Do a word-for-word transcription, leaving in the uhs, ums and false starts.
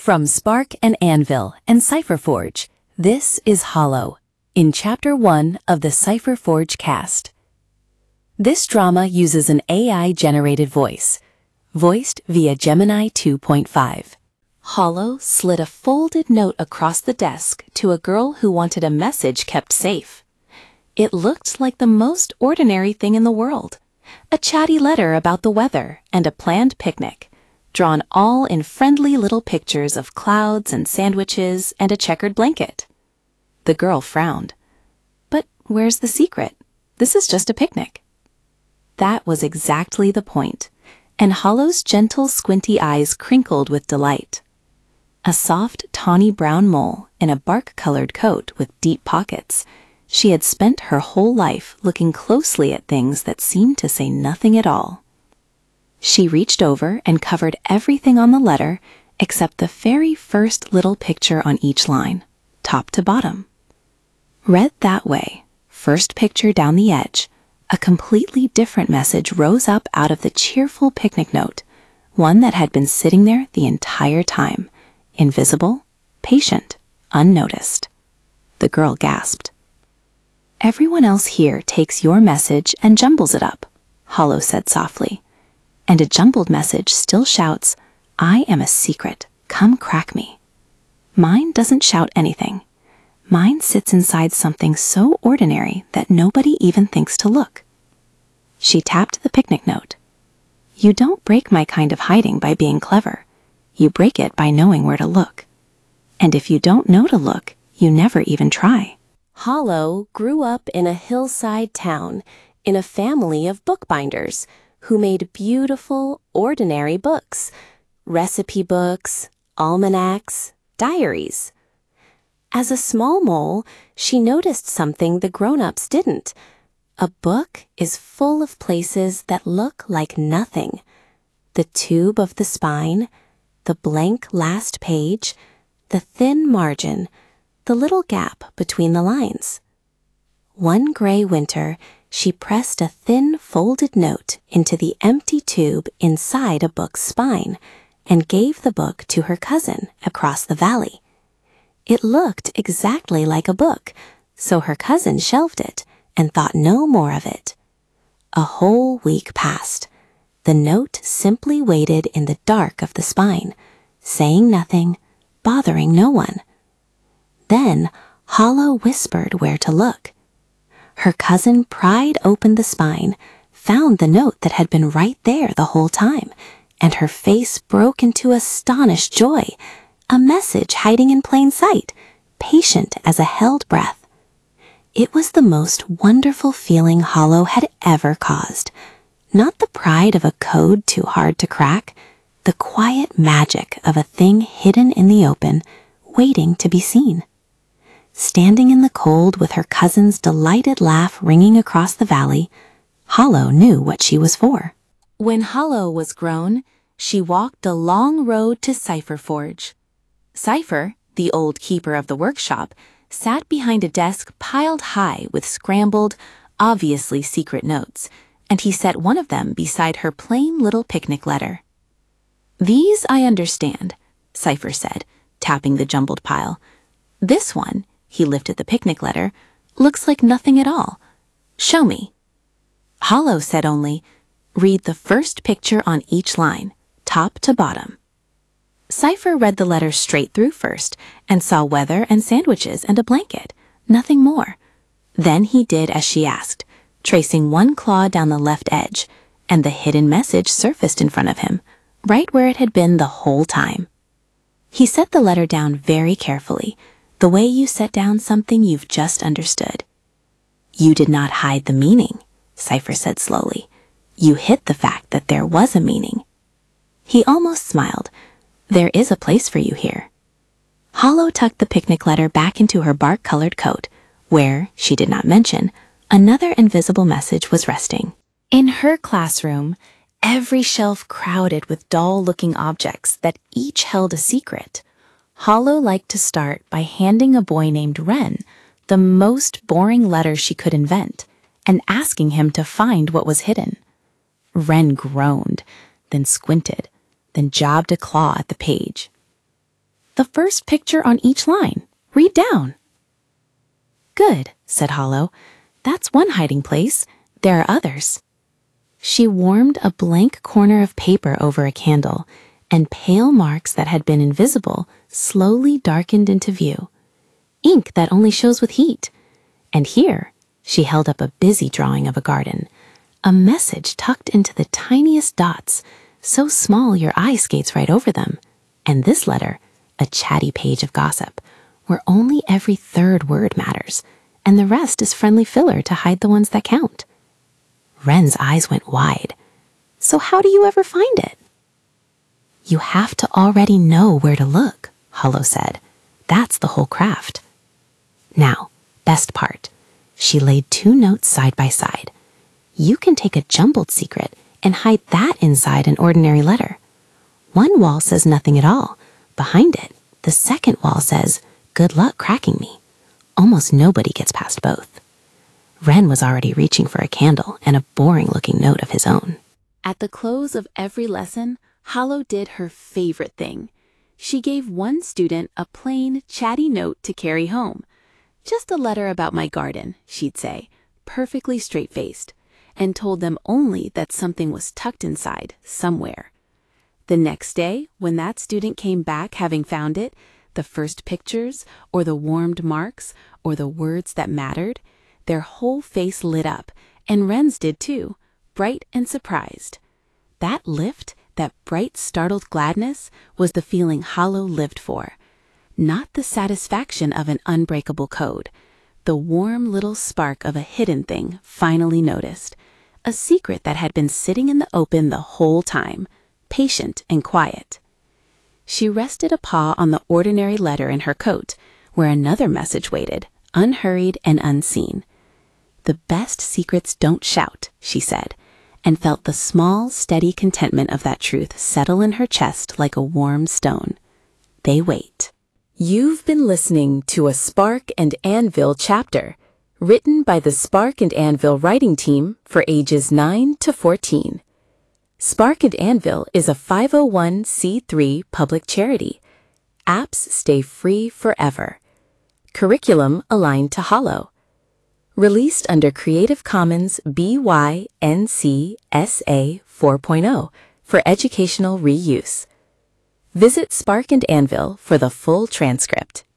From Spark and Anvil and CipherForge, this is Hollow, in Chapter one of the CipherForge cast. This drama uses an A I-generated voice, voiced via Gemini two point five. Hollow slid a folded note across the desk to a girl who wanted a message kept safe. It looked like the most ordinary thing in the world, a chatty letter about the weather and a planned picnic, drawn all in friendly little pictures of clouds and sandwiches and a checkered blanket. The girl frowned. But where's the secret? This is just a picnic. That was exactly the point, and Hollow's gentle, squinty eyes crinkled with delight. A soft, tawny brown mole in a bark-colored coat with deep pockets, she had spent her whole life looking closely at things that seemed to say nothing at all. She reached over and covered everything on the letter except the very first little picture on each line, top to bottom. Read that way, first picture down the edge, a completely different message rose up out of the cheerful picnic note, one that had been sitting there the entire time, invisible, patient, unnoticed. The girl gasped. "Everyone else here takes your message and jumbles it up," Hollow said softly. And a jumbled message still shouts, "I am a secret. Come crack me." Mine doesn't shout anything. Mine sits inside something so ordinary that nobody even thinks to look. She tapped the picnic note. "You don't break my kind of hiding by being clever. You break it by knowing where to look. And if you don't know to look, you never even try." Hollow grew up in a hillside town in a family of bookbinders who made beautiful, ordinary books, recipe books, almanacs, diaries. As a small mole, she noticed something the grown-ups didn't. A book is full of places that look like nothing. The tube of the spine, the blank last page, the thin margin, the little gap between the lines. One gray winter, she pressed a thin folded note into the empty tube inside a book's spine and gave the book to her cousin across the valley. It looked exactly like a book, so her cousin shelved it and thought no more of it. A whole week passed. The note simply waited in the dark of the spine, saying nothing, bothering no one. Then Hollow whispered where to look. Her cousin pried open the spine, found the note that had been right there the whole time, and her face broke into astonished joy. A message hiding in plain sight, patient as a held breath. It was the most wonderful feeling Hollow had ever caused. Not the pride of a code too hard to crack, the quiet magic of a thing hidden in the open, waiting to be seen. Standing in the cold with her cousin's delighted laugh ringing across the valley, Hollow knew what she was for. When Hollow was grown, she walked a long road to CipherForge. Cipher, the old keeper of the workshop, sat behind a desk piled high with scrambled, obviously secret notes, and he set one of them beside her plain little picnic letter. "These I understand," Cipher said, tapping the jumbled pile. "This one," he lifted the picnic letter, "looks like nothing at all. Show me." Hollow said only, "Read the first picture on each line, top to bottom." Cipher read the letter straight through first and saw weather and sandwiches and a blanket, nothing more. Then he did as she asked, tracing one claw down the left edge, and the hidden message surfaced in front of him, right where it had been the whole time. He set the letter down very carefully, the way you set down something you've just understood. "You did not hide the meaning," Cipher said slowly. "You hid the fact that there was a meaning." He almost smiled. "There is a place for you here." Hollow tucked the picnic letter back into her bark-colored coat, where, she did not mention, another invisible message was resting. In her classroom, every shelf crowded with dull-looking objects that each held a secret, Hollow liked to start by handing a boy named Wren the most boring letter she could invent and asking him to find what was hidden. Wren groaned, then squinted, then jabbed a claw at the page. The first picture on each line. Read down. Good, said Hollow. That's one hiding place. There are others. She warmed a blank corner of paper over a candle, and pale marks that had been invisible slowly darkened into view. Ink that only shows with heat. And here, she held up a busy drawing of a garden, a message tucked into the tiniest dots, so small your eye skates right over them. And this letter, a chatty page of gossip, where only every third word matters, and the rest is friendly filler to hide the ones that count. Wren's eyes went wide. So how do you ever find it? You have to already know where to look, Hollow said. That's the whole craft. Now, best part. She laid two notes side by side. You can take a jumbled secret and hide that inside an ordinary letter. One wall says nothing at all. Behind it, the second wall says, "Good luck cracking me." Almost nobody gets past both. Wren was already reaching for a candle and a boring-looking note of his own. At the close of every lesson, Hollow did her favorite thing. She gave one student a plain, chatty note to carry home. Just a letter about my garden, she'd say, perfectly straight-faced, and told them only that something was tucked inside, somewhere. The next day, when that student came back having found it, the first pictures, or the warmed marks, or the words that mattered, their whole face lit up, and Wren's did too, bright and surprised. That lift, that bright, startled gladness, was the feeling Hollow lived for. Not the satisfaction of an unbreakable code, the warm little spark of a hidden thing finally noticed, a secret that had been sitting in the open the whole time, patient and quiet. She rested a paw on the ordinary letter in her coat, where another message waited, unhurried and unseen. The best secrets don't shout, she said, and felt the small, steady contentment of that truth settle in her chest like a warm stone. They wait. You've been listening to a Spark and Anvil chapter, written by the Spark and Anvil writing team for ages nine to fourteen. Spark and Anvil is a five oh one c three public charity. Apps stay free forever. Curriculum aligned to Hollow. Released under Creative Commons B Y N C S A four point oh for educational reuse. Visit Spark and Anvil for the full transcript.